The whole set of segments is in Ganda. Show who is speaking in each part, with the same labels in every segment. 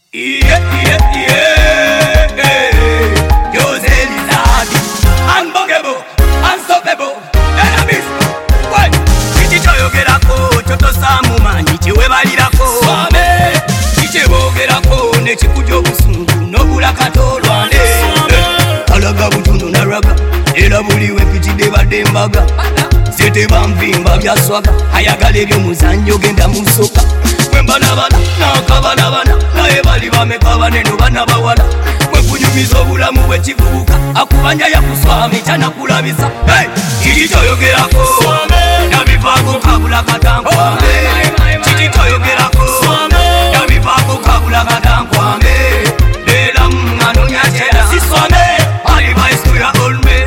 Speaker 1: Unbuggable, unstoppable, unabismo. What? Chichichoyogerako, chotosamu manyi chiwebalirako. Swame, chichebogerako, nechikujo busungu, nobula katolwane. Kalaga butundu naraga, era buliwe pichideba dembaga. Sete bamvimba byaswaga, ayagala ebyomuzannyo genda musoka. Wembalabala, nakabalabana, naye bali bamekabane no bana bawala. Mwekunyumiza obulamu bwekivubuka, akubanja yakuswami kyanakulabisa. Chichichoyogerako, nabivaako kabula katankwame. Chichichoyogerako, nabivaako kabula katankwame. Leela mnganonya cheda, siswame, advice to your old man.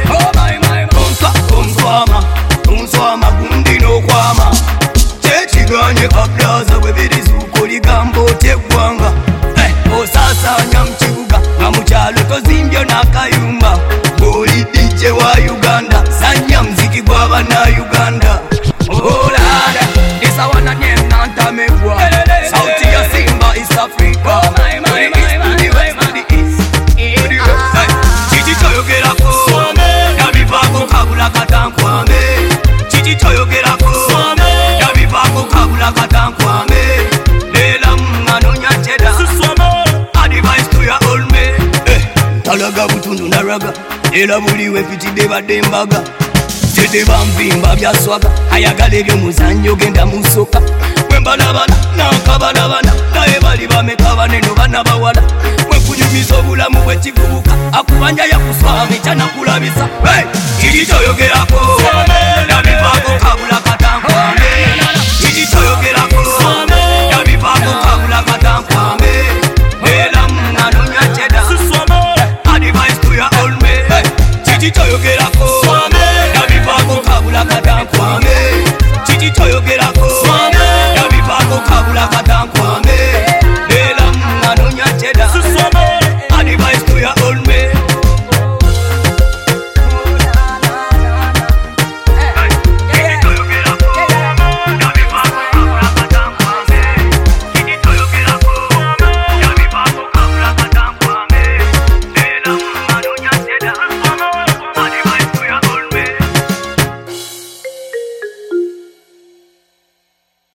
Speaker 1: Onswama gundi nokwama, kyekiganye kablaza bwebiriza ukoligambo teggwanga. Osasanya mukibuga nga mukyalo tozimbyo nakayumba. Oli DJ wa Uganda, sanya muziki gw'Abannayuganda. Olala esawana nenantamebwa, sauti ya Simba East Africa. Chichichoyogerako, nabivaako kabula katankwame. Chichichoyogerako, nabivaako kabula katankwame. Leela mnganonya cheda, advice to your old man. Talaga butundu naraga, era buliwe pitide badembaga. Sete bamvimba byaswaga, ayagala ebyomuzannyo genda musoka. Wembalabala, nakabalabana, naye bali bamekabane no bana bawala. Mwekunyumiza obulamu bwekivubuka, akubanja yakuswami kyanakulabisa. Chichichoyogerako,